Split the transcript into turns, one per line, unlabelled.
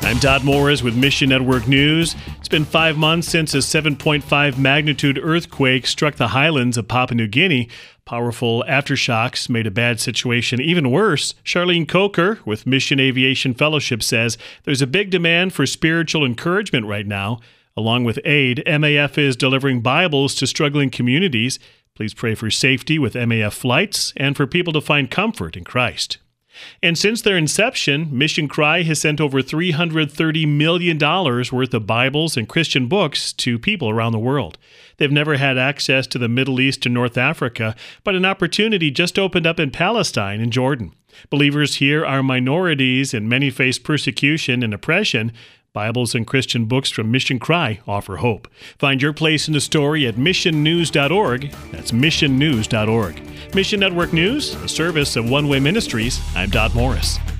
I'm Dodd Morris with Mission Network News. It's been 5 months since a 7.5 magnitude earthquake struck the highlands of Papua New Guinea. Powerful aftershocks made a bad situation even worse. Charlene Coker with Mission Aviation Fellowship says there's a big demand for spiritual encouragement right now. Along with aid, MAF is delivering Bibles to struggling communities. Please pray for safety with MAF flights and for people to find comfort in Christ. And since their inception, Mission Cry has sent over $330 million worth of Bibles and Christian books to people around the world. They've never had access to the Middle East or North Africa, but an opportunity just opened up in Palestine and Jordan. Believers here are minorities and many face persecution and oppression. Bibles and Christian books from Mission Cry offer hope. Find your place in the story at missionnews.org. That's missionnews.org. Mission Network News, a service of One Way Ministries. I'm Dodd Morris.